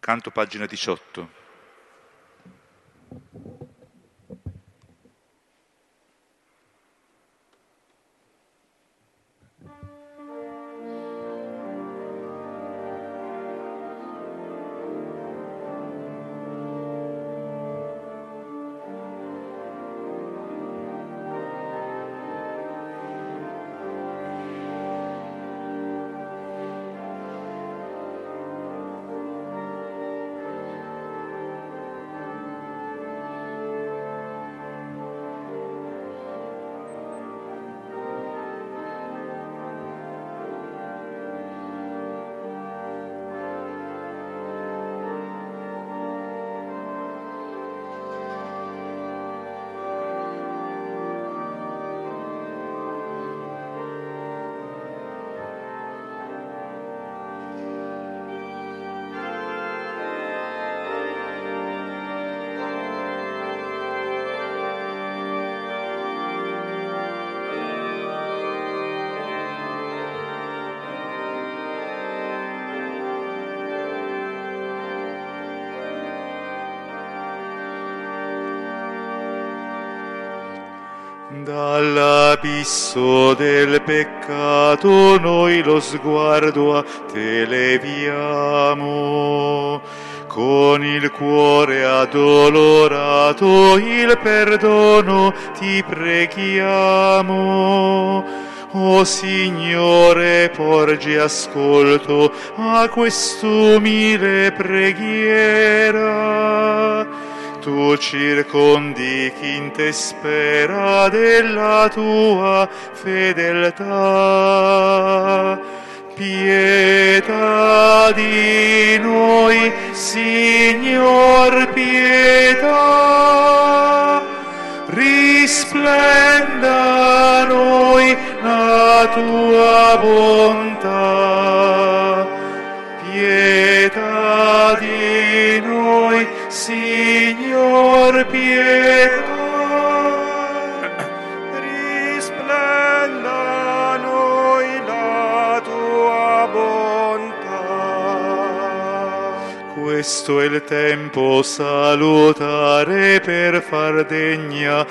Canto pagina 18. Dall'abisso del peccato noi lo sguardo a te leviamo, con il cuore addolorato il perdono ti preghiamo. O Signore, porgi ascolto a quest'umile preghiera. Tu circondi chi in te spera della tua fedeltà. Pietà di noi, Signor, pietà. Risplenda a noi la tua bontà. Pietà di noi, Signor, pietà. Risplenda a noi la tua bontà. Questo è il tempo salutare per far degna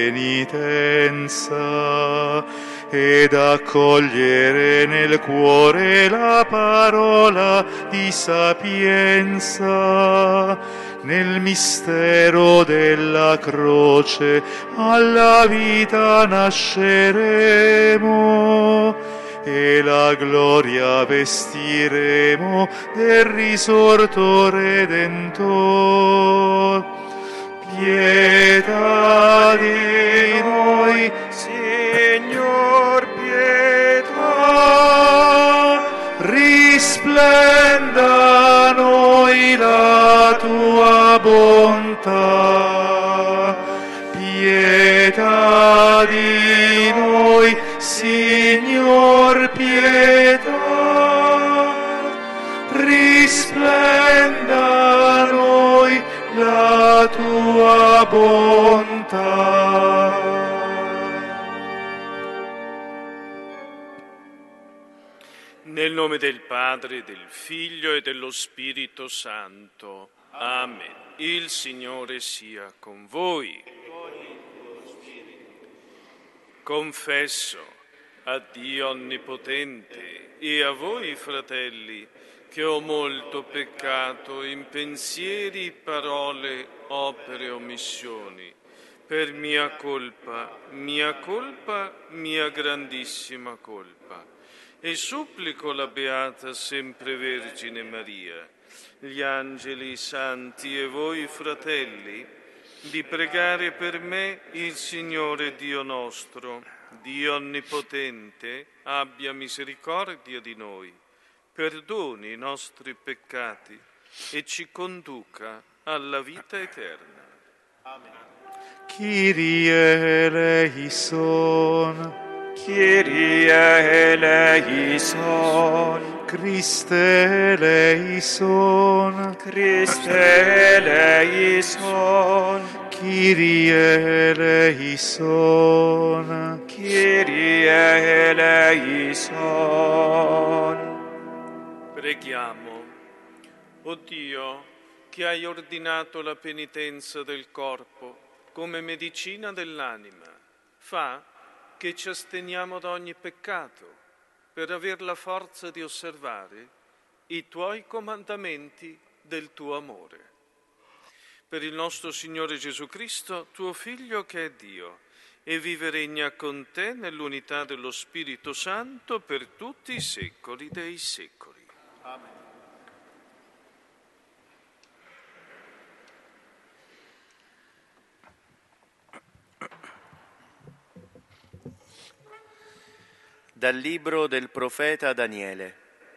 penitenza ed accogliere nel cuore la parola di sapienza. Nel mistero della croce alla vita nasceremo e la gloria vestiremo del risorto Redentor. Pietà di noi, Signor, pietà. Risplenda a noi la tua bontà. Pietà di noi, Signor, pietà. Risplenda a noi la tua bontà. Nel nome del Padre, del Figlio e dello Spirito Santo. Amen. Il Signore sia con voi. Confesso a Dio Onnipotente e a voi, fratelli, che ho molto peccato in pensieri, parole, opere, omissioni, per mia colpa, mia grandissima colpa. E supplico la Beata Sempre Vergine Maria, gli angeli, i santi e voi, fratelli, di pregare per me il Signore Dio nostro, Dio Onnipotente, abbia misericordia di noi, perdoni i nostri peccati e ci conduca alla vita eterna. Amen. Kyrie eleison. Kyrie eleison. Christe eleison. Christe eleison. Kyrie eleison. Kyrie eleison. Preghiamo. O Dio, che hai ordinato la penitenza del corpo come medicina dell'anima, fa che ci asteniamo da ogni peccato per aver la forza di osservare i tuoi comandamenti del tuo amore. Per il nostro Signore Gesù Cristo, tuo Figlio che è Dio, e vive e regna con te nell'unità dello Spirito Santo per tutti i secoli dei secoli. Amen. Dal libro del profeta Daniele.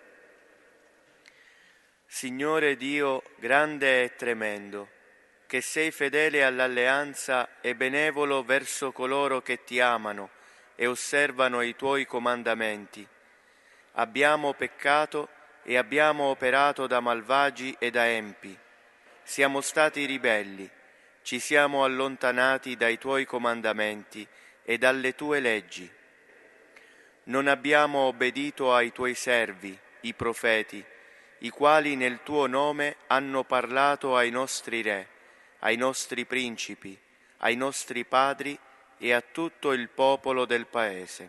Signore Dio grande e tremendo, che sei fedele all'alleanza e benevolo verso coloro che ti amano e osservano i tuoi comandamenti. Abbiamo peccato e abbiamo operato da malvagi e da empi. Siamo stati ribelli, ci siamo allontanati dai tuoi comandamenti e dalle tue leggi. Non abbiamo obbedito ai tuoi servi, i profeti, i quali nel tuo nome hanno parlato ai nostri re, ai nostri principi, ai nostri padri e a tutto il popolo del paese.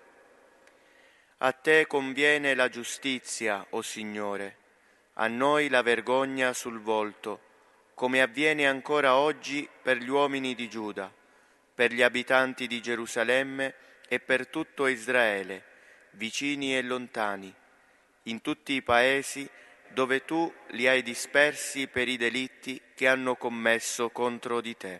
A te conviene la giustizia, o Signore, a noi la vergogna sul volto, come avviene ancora oggi per gli uomini di Giuda, per gli abitanti di Gerusalemme e per tutto Israele, vicini e lontani, in tutti i paesi dove tu li hai dispersi per i delitti che hanno commesso contro di te.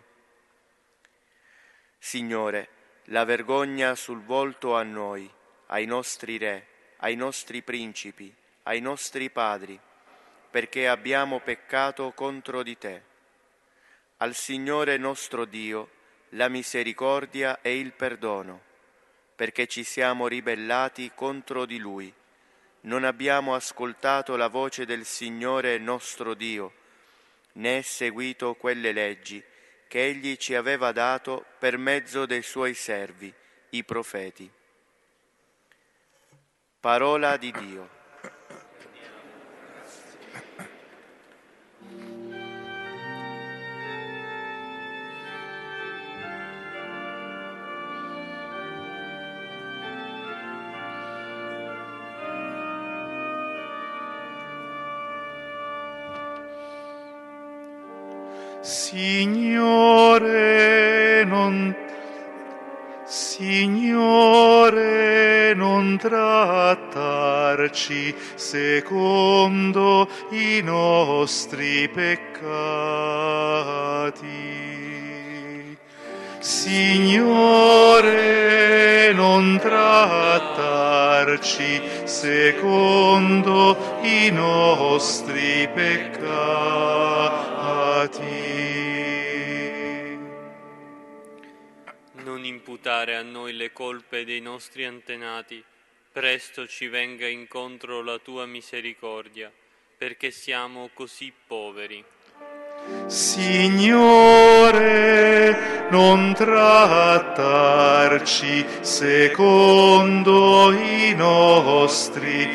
Signore, la vergogna sul volto a noi, ai nostri re, ai nostri principi, ai nostri padri, perché abbiamo peccato contro di te. Al Signore nostro Dio la misericordia e il perdono, perché ci siamo ribellati contro di Lui. Non abbiamo ascoltato la voce del Signore nostro Dio, né seguito quelle leggi che Egli ci aveva dato per mezzo dei Suoi servi, i profeti. Parola di Dio. Signore, non trattarci secondo i nostri peccati. Signore, non trattarci secondo i nostri peccati. Non imputare a noi le colpe dei nostri antenati, presto ci venga incontro la tua misericordia, perché siamo così poveri. Signore, non trattarci secondo i nostri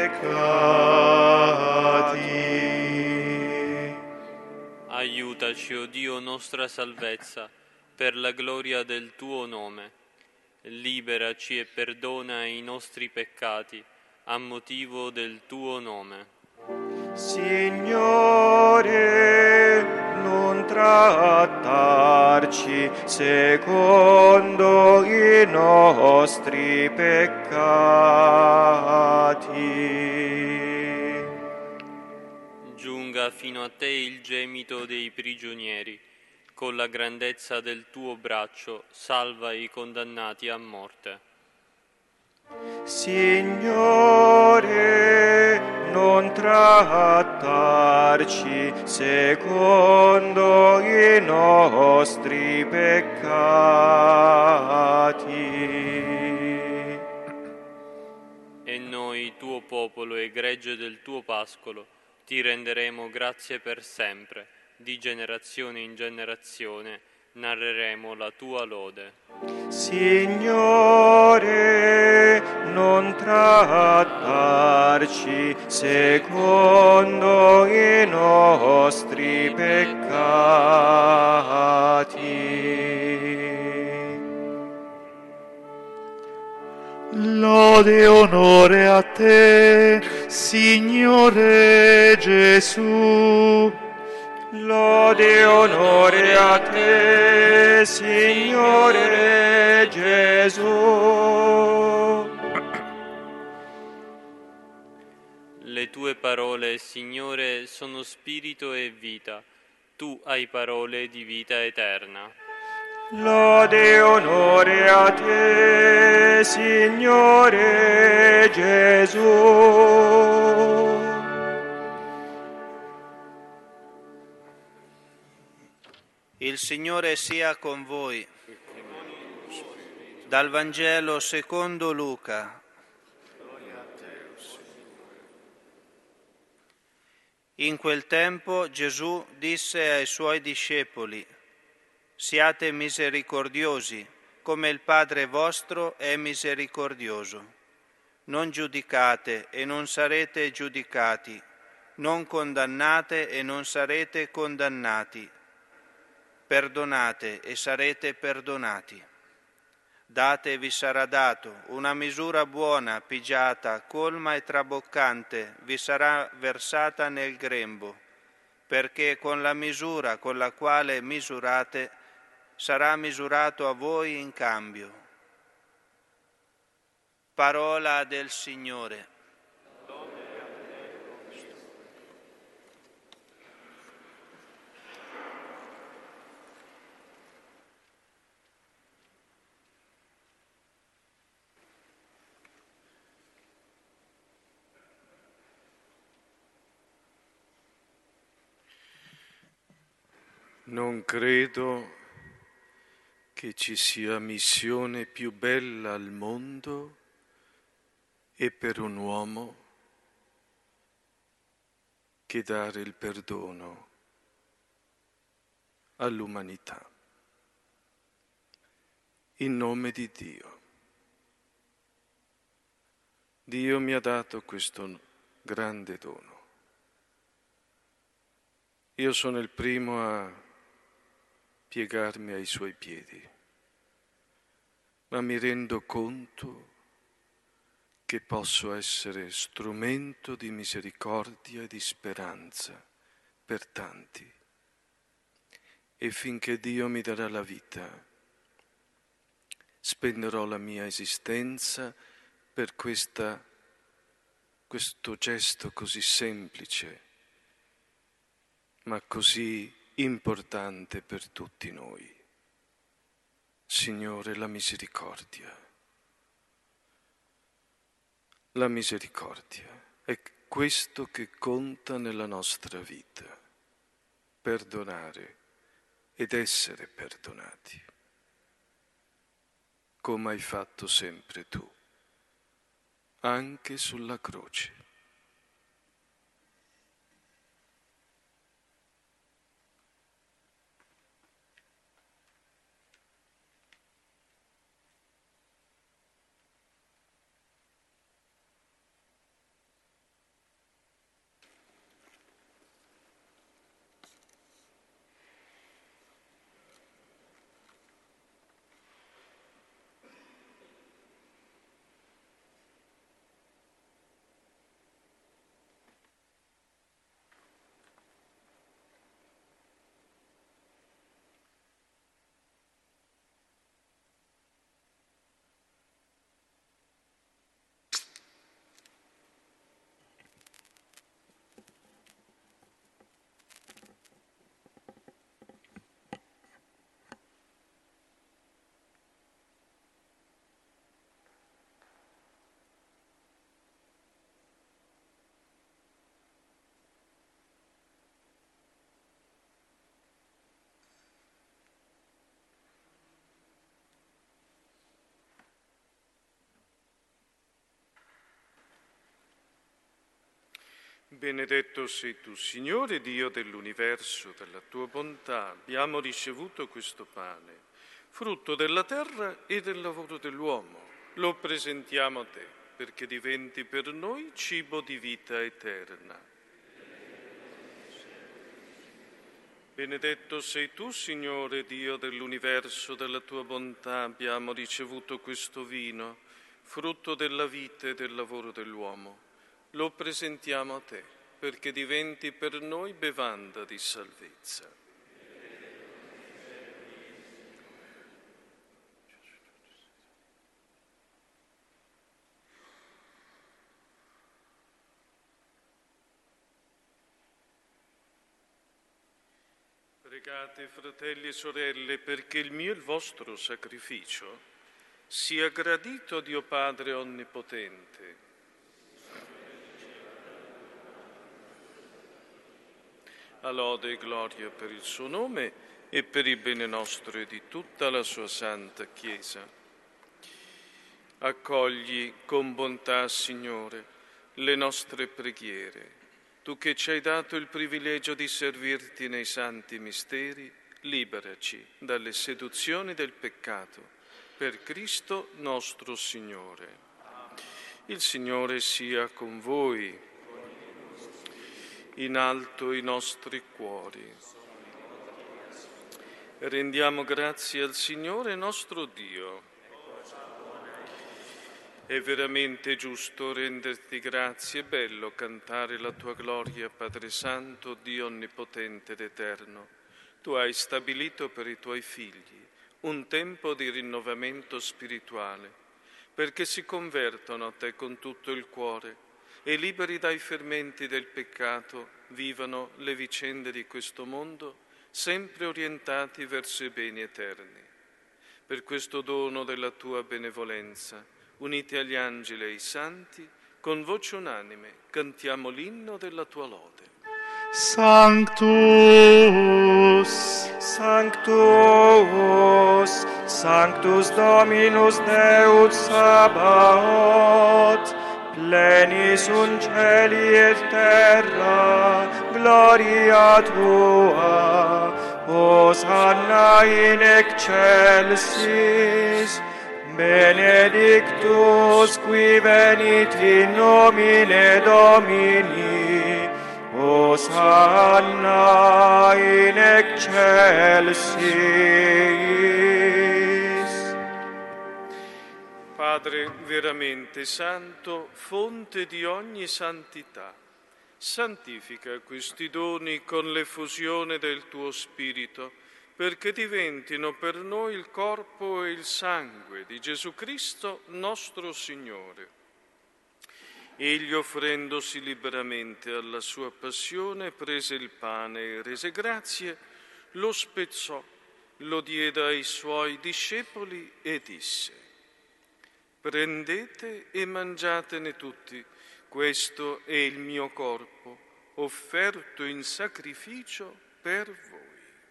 peccati. Aiutaci, o Dio nostra salvezza, per la gloria del tuo nome. Liberaci e perdona i nostri peccati, a motivo del tuo nome. Signore, non trattarci secondo i nostri peccati. Giunga fino a te il gemito dei prigionieri. Con la grandezza del tuo braccio salva i condannati a morte. Signore, non trattarci secondo i nostri peccati. E noi, tuo popolo e gregge del tuo pascolo, ti renderemo grazie per sempre. Di generazione in generazione narreremo la tua lode. Signore, non trattarci secondo i nostri peccati. Lode e onore a te, Signore Gesù. Lode e onore a te, Signore Gesù. Le tue parole, Signore, sono spirito e vita. Tu hai parole di vita eterna. Lode e onore a te, Signore Gesù. Il Signore sia con voi. Dal Vangelo secondo Luca. In quel tempo Gesù disse ai suoi discepoli: siate misericordiosi, come il Padre vostro è misericordioso. Non giudicate e non sarete giudicati, non condannate e non sarete condannati. Perdonate e sarete perdonati. Date e vi sarà dato, una misura buona, pigiata, colma e traboccante vi sarà versata nel grembo, perché con la misura con la quale misurate sarà misurato a voi in cambio. Parola del Signore. Non credo che ci sia missione più bella al mondo e per un uomo che dare il perdono all'umanità. In nome di Dio. Dio mi ha dato questo grande dono. Io sono il primo a piegarmi ai suoi piedi, ma mi rendo conto che posso essere strumento di misericordia e di speranza per tanti. E finché Dio mi darà la vita, spenderò la mia esistenza per questo gesto così semplice, ma così importante per tutti noi. Signore, la misericordia. La misericordia è questo che conta nella nostra vita, perdonare ed essere perdonati, come hai fatto sempre tu, anche sulla croce. Benedetto sei tu, Signore Dio dell'universo, della tua bontà abbiamo ricevuto questo pane, frutto della terra e del lavoro dell'uomo. Lo presentiamo a te. perché diventi per noi cibo di vita eterna. Benedetto sei tu, Signore, Dio dell'universo, dalla tua bontà abbiamo ricevuto questo vino, frutto della vita e del lavoro dell'uomo. Lo presentiamo a te, perché diventi per noi bevanda di salvezza. Pregate, fratelli e sorelle, perché il mio e il vostro sacrificio sia gradito a Dio Padre Onnipotente. A lode e gloria per il suo nome e per il bene nostro e di tutta la sua santa Chiesa. Accogli con bontà, Signore, le nostre preghiere. Tu che ci hai dato il privilegio di servirti nei santi misteri, liberaci dalle seduzioni del peccato, per Cristo nostro Signore. Il Signore sia con voi, in alto i nostri cuori. Rendiamo grazie al Signore nostro Dio. È veramente giusto renderti grazie e bello cantare la tua gloria, Padre Santo, Dio Onnipotente ed Eterno. Tu hai stabilito per i tuoi figli un tempo di rinnovamento spirituale, perché si convertono a te con tutto il cuore e liberi dai fermenti del peccato vivano le vicende di questo mondo sempre orientati verso i beni eterni. Per questo dono della tua benevolenza, uniti agli angeli e ai santi, con voce unanime cantiamo l'inno della tua lode. Sanctus, Sanctus, Sanctus Dominus Deus Sabaoth, plenis un cieli et terra, gloria tua, Hosanna in excelsis, benedictus qui venit in nomine Domini, Hosanna in excelsis. Padre veramente santo, fonte di ogni santità, santifica questi doni con l'effusione del tuo Spirito, perché diventino per noi il corpo e il sangue di Gesù Cristo nostro Signore. Egli, offrendosi liberamente alla sua passione, prese il pane e rese grazie, lo spezzò, lo diede ai suoi discepoli e disse: prendete e mangiatene tutti, questo è il mio corpo, offerto in sacrificio per voi.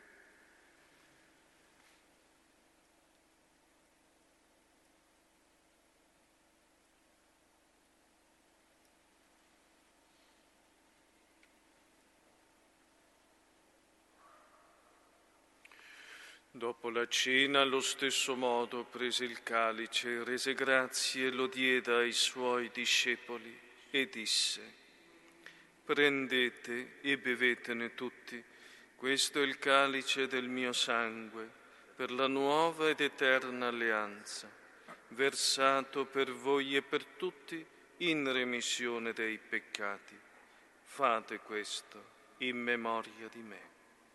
Dopo la cena, allo stesso modo, prese il calice, rese grazie e lo diede ai suoi discepoli e disse: prendete e bevetene tutti, questo è il calice del mio sangue, per la nuova ed eterna alleanza, versato per voi e per tutti in remissione dei peccati. Fate questo in memoria di me.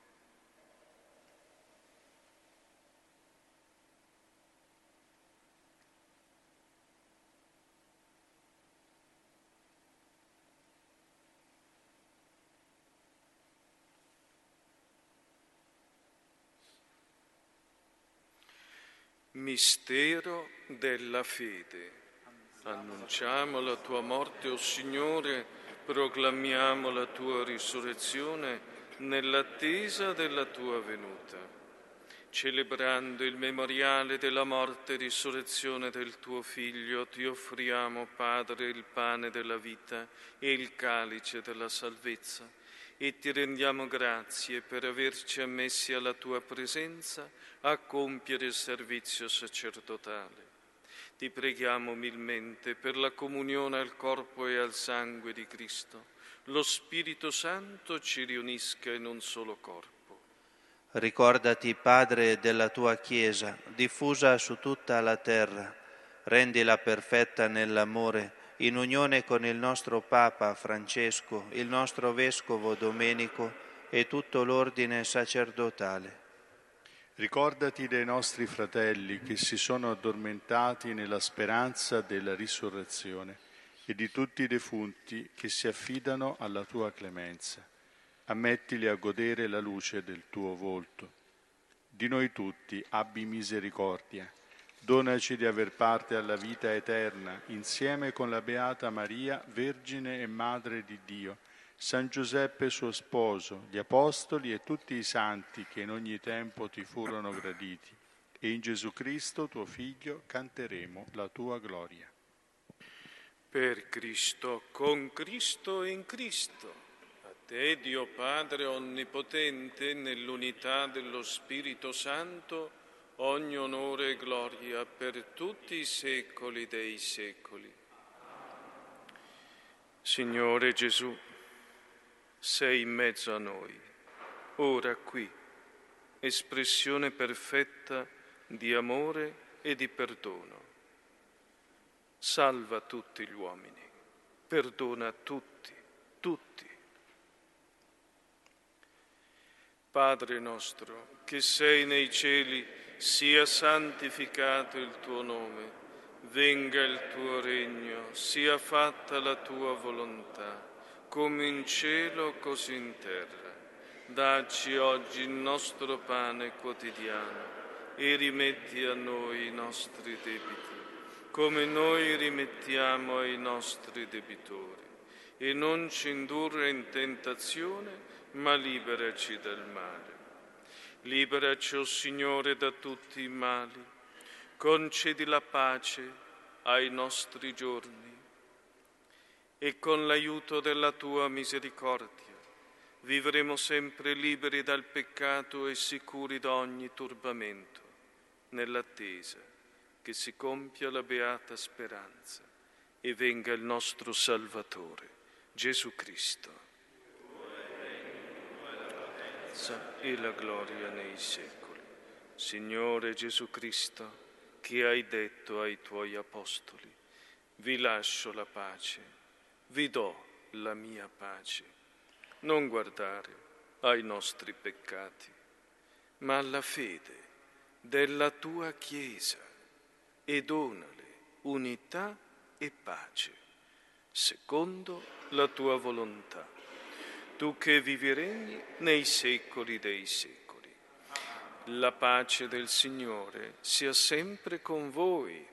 Mistero della fede. Annunciamo la tua morte, o Signore, proclamiamo la tua risurrezione nell'attesa della tua venuta. Celebrando il memoriale della morte e risurrezione del tuo Figlio, ti offriamo, Padre, il pane della vita e il calice della salvezza, e ti rendiamo grazie per averci ammessi alla tua presenza a compiere il servizio sacerdotale. Ti preghiamo umilmente per la comunione al corpo e al sangue di Cristo. Lo Spirito Santo ci riunisca in un solo corpo. Ricordati, Padre, della tua Chiesa, diffusa su tutta la terra. Rendila perfetta nell'amore, in unione con il nostro Papa Francesco, il nostro Vescovo Domenico e tutto l'ordine sacerdotale. Ricordati dei nostri fratelli che si sono addormentati nella speranza della risurrezione e di tutti i defunti che si affidano alla tua clemenza. Ammettili a godere la luce del tuo volto. Di noi tutti abbi misericordia. Donaci di aver parte alla vita eterna, insieme con la Beata Maria, Vergine e Madre di Dio, San Giuseppe suo sposo, gli Apostoli e tutti i santi che in ogni tempo ti furono graditi. E in Gesù Cristo, tuo Figlio, canteremo la tua gloria. Per Cristo, con Cristo e in Cristo. A te, Dio Padre Onnipotente, nell'unità dello Spirito Santo, ogni onore e gloria per tutti i secoli dei secoli. Signore Gesù, sei in mezzo a noi, ora qui, espressione perfetta di amore e di perdono. Salva tutti gli uomini, perdona tutti. Padre nostro, che sei nei cieli, sia santificato il tuo nome, venga il tuo regno, sia fatta la tua volontà, come in cielo così in terra. Dacci oggi il nostro pane quotidiano e rimetti a noi i nostri debiti, come noi rimettiamo ai nostri debitori, e non ci indurre in tentazione, ma liberaci dal male. Liberaci, o Signore, da tutti i mali, concedi la pace ai nostri giorni e con l'aiuto della tua misericordia vivremo sempre liberi dal peccato e sicuri da ogni turbamento, nell'attesa che si compia la beata speranza e venga il nostro Salvatore, Gesù Cristo. E la gloria nei secoli. Signore Gesù Cristo, che hai detto ai tuoi apostoli: vi lascio la pace, vi do la mia pace. Non guardare ai nostri peccati, ma alla fede della tua Chiesa, e donale unità e pace, secondo la tua volontà. Tu che vivi e regni nei secoli dei secoli. La pace del Signore sia sempre con voi.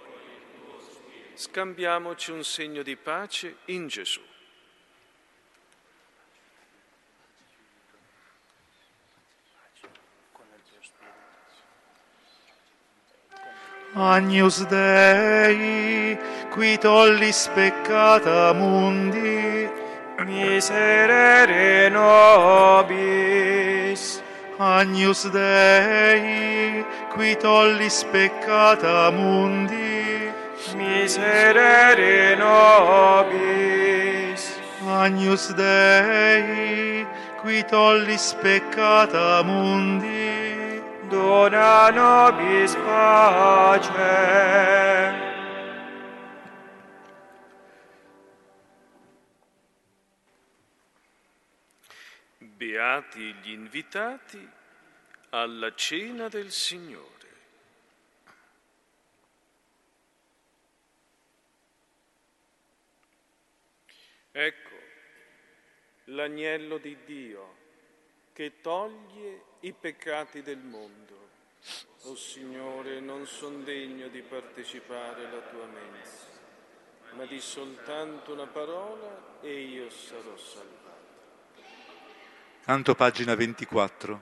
Scambiamoci un segno di pace in Gesù. Agnus Dei, qui tollis peccata mundi, miserere nobis. Agnus Dei, qui tollis peccata mundi, miserere nobis. Agnus Dei, qui tollis peccata mundi, dona nobis pace. Beati gli invitati alla cena del Signore. Ecco l'agnello di Dio che toglie i peccati del mondo. O Signore, non son degno di partecipare alla tua mensa, ma di soltanto una parola e io sarò salvato. Canto pagina 24.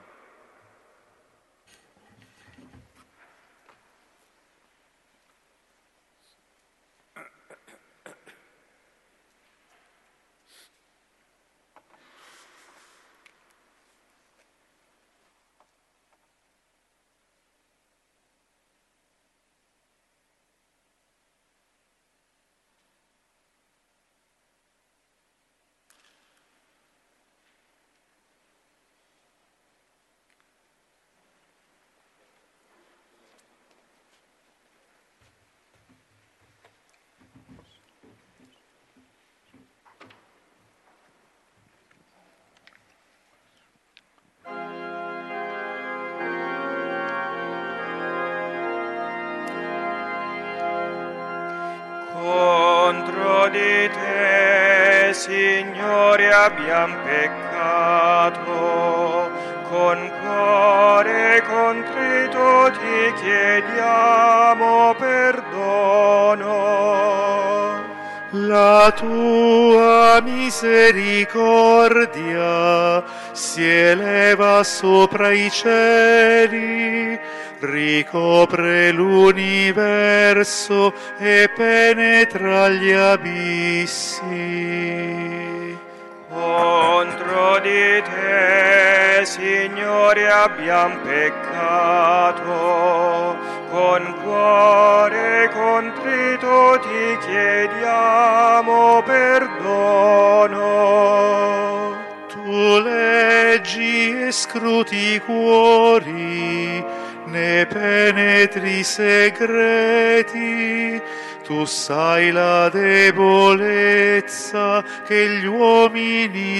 abbiam peccato, con cuore contrito ti chiediamo perdono. La tua misericordia si eleva sopra i cieli, ricopre l'universo e penetra gli abissi. Contro di te, Signore, abbiam peccato, con cuore contrito ti chiediamo perdono. Tu leggi e scruti i cuori, ne penetri i segreti, tu sai la debolezza che gli uomini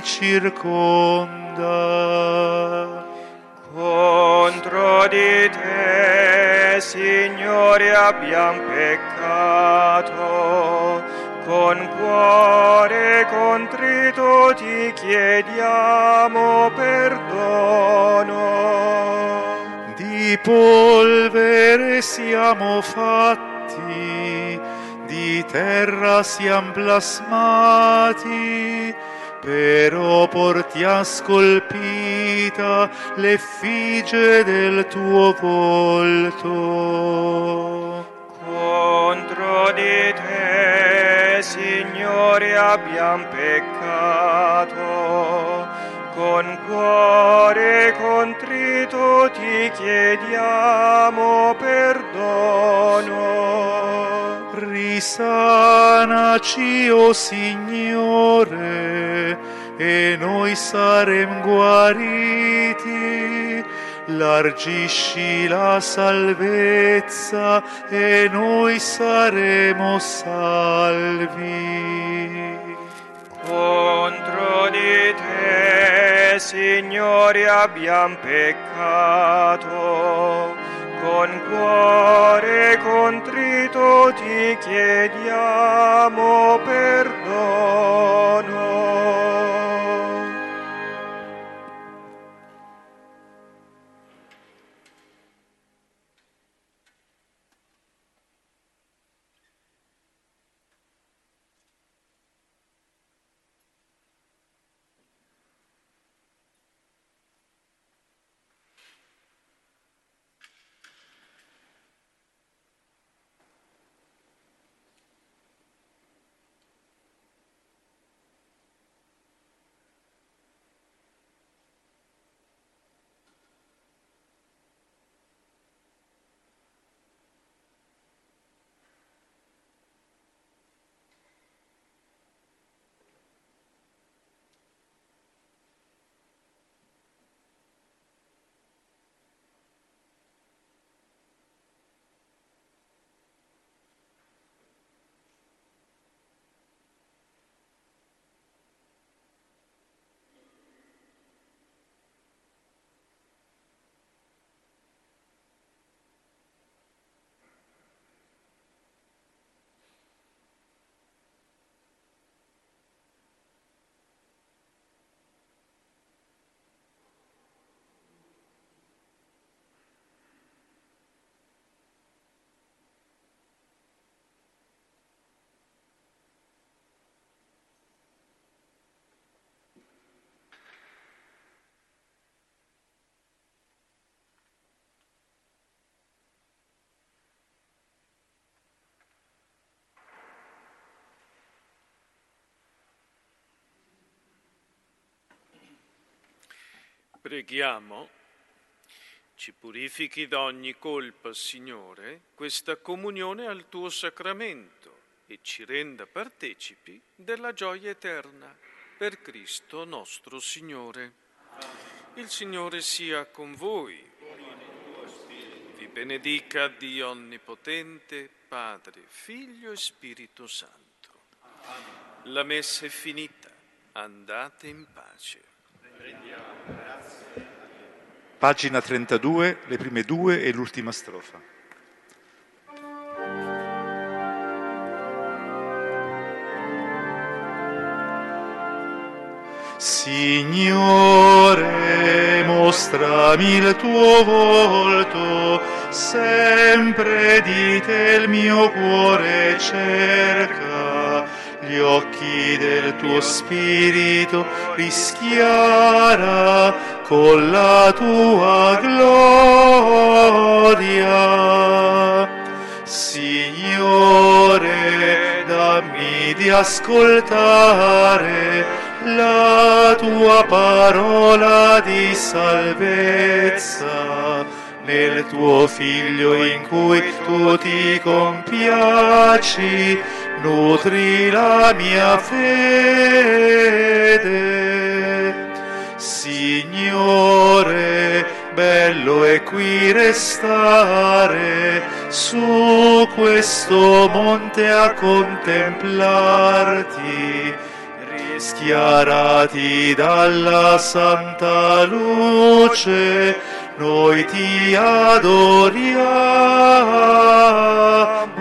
circonda. Contro di te, Signore, abbiam peccato, con cuore contrito ti chiediamo perdono. Di polvere siamo fatti, di terra siam plasmati, però portiam scolpita l'effigie del tuo volto. Contro di te, Signore, abbiam peccato, con cuore contrito ti chiediamo perdono. Risanaci, o Signore, e noi sarem guariti. Largisci la salvezza e noi saremo salvi. Contro di te, Signore, abbiam peccato, con cuore contrito ti chiediamo perdono. Preghiamo. Ci purifichi da ogni colpa, Signore, questa comunione al tuo sacramento e ci renda partecipi della gioia eterna. Per Cristo nostro Signore. Il Signore sia con voi. Vi benedica Dio Onnipotente, Padre, Figlio e Spirito Santo. La messa è finita. Andate in pace. Pagina 32, le prime due e l'ultima strofa. Signore, mostrami il tuo volto, sempre di te il mio cuore cerca. Gli occhi del tuo spirito rischiara con la tua gloria. Signore, dammi di ascoltare la tua parola di salvezza, nel tuo Figlio in cui tu ti compiaci, nutri la mia fede. Signore, bello è qui restare su questo monte a contemplarti, rischiarati dalla santa luce, noi ti adoriamo.